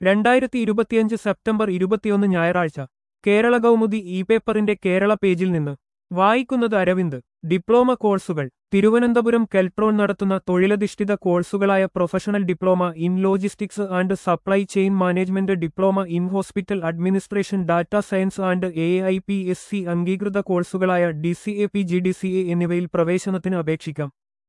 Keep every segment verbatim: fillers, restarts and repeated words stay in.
രണ്ടായിരത്തി ഇരുപത്തിയഞ്ച് സെപ്റ്റംബർ ഇരുപത്തിയൊന്ന് ഞായറാഴ്ച കേരള കൗമുദി ഇ പേപ്പറിന്റെ കേരള പേജിൽ നിന്ന് വായിക്കുന്നത് അരവിന്ദ്. ഡിപ്ലോമ കോഴ്സുകൾ. തിരുവനന്തപുരം കെൽട്രോൺ നടത്തുന്ന തൊഴിലധിഷ്ഠിത കോഴ്സുകളായ professional diploma in logistics and supply chain management, diploma in hospital administration, data science and A I P S C അംഗീകൃത കോഴ്സുകളായ D C A, P G D C A എന്നിവയിൽ പ്രവേശനത്തിന് അപേക്ഷിക്കാം.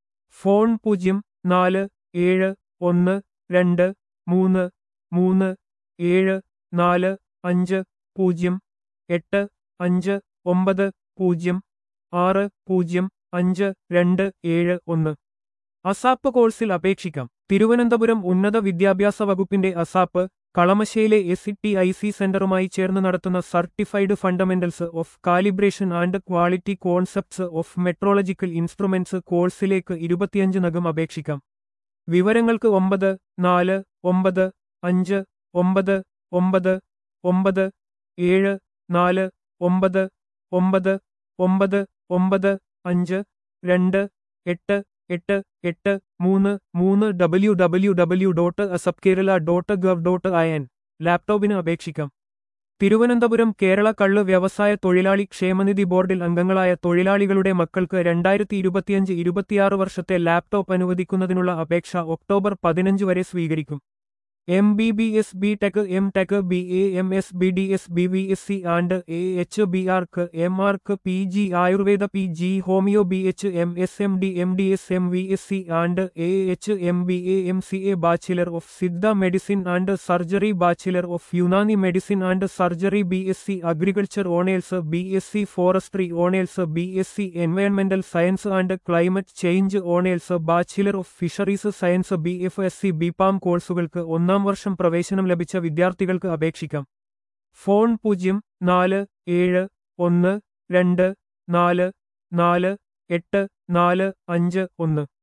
ഫോൺ പൂജ്യം നാല് ഏഴ് ഒന്ന് രണ്ട് മൂന്ന് മൂന്ന് ഏഴ് നാല് അഞ്ച് പൂജ്യം എട്ട് അഞ്ച് ഒമ്പത് പൂജ്യം ആറ് പൂജ്യം അഞ്ച് രണ്ട് ഏഴ് ഒന്ന്. അസാപ്പ് കോഴ്സിൽ അപേക്ഷിക്കാം. തിരുവനന്തപുരം ഉന്നത വിദ്യാഭ്യാസ വകുപ്പിന്റെ അസാപ്പ്, കളമശ്ശേരിയിലെ എസ് ടി ഐ സി സെന്ററുമായി ചേർന്ന് നടത്തുന്ന certified fundamentals of calibration and quality concepts of metrological instruments കോഴ്സിലേക്ക് ഇരുപത്തിയഞ്ചിനകം അപേക്ഷിക്കാം. വിവരങ്ങൾക്ക് ഒമ്പത് നാല് ഒമ്പത് അഞ്ച് ഒമ്പത് ഒമ്പത് ഒമ്പത് ഏഴ് നാല് ഒമ്പത് ഒമ്പത് ഒമ്പത് ഒമ്പത് അഞ്ച് രണ്ട് എട്ട് എട്ട് എട്ട് മൂന്ന് മൂന്ന് W W W dot ASAP Kerala dot gov dot I N. ലാപ്ടോപ്പിന് അപേക്ഷിക്കാം. തിരുവനന്തപുരം കേരള കള്ള് വ്യവസായ തൊഴിലാളി ക്ഷേമനിധി ബോർഡിൽ അംഗങ്ങളായ തൊഴിലാളികളുടെ മക്കൾക്ക് രണ്ടായിരത്തി ഇരുപത്തിയഞ്ച് ഇരുപത്തിയാറ് വർഷത്തെ ലാപ്ടോപ്പ് അനുവദിക്കുന്നതിനുള്ള അപേക്ഷ ഒക്ടോബർ പതിനഞ്ച് വരെ സ്വീകരിക്കും. M B B S, B tech, M tech, B A M S, B D S, B V S C and A H, B arch, M arch, P G Ayurveda, P G homeo, B H M S, M D, M D S, M V S C and A H, M B A, M C A, bachelor of Siddha medicine and surgery, bachelor of Unani medicine and surgery, B S C agriculture honours, B S C forestry honours, B S C എൻവയൺമെന്റൽ science and climate change honours, bachelor of fisheries science, B F S C, B pharm കോഴ്സുകൾക്ക് ഒന്നാം വർഷം പ്രവേശനം ലഭിച്ച വിദ്യാർത്ഥികൾക്ക് അപേക്ഷിക്കാം. Phone പൂജ്യം നാല് ഏഴ് ഒന്ന് രണ്ട് നാല് നാല് എട്ട് നാല് അഞ്ച് ഒന്ന്.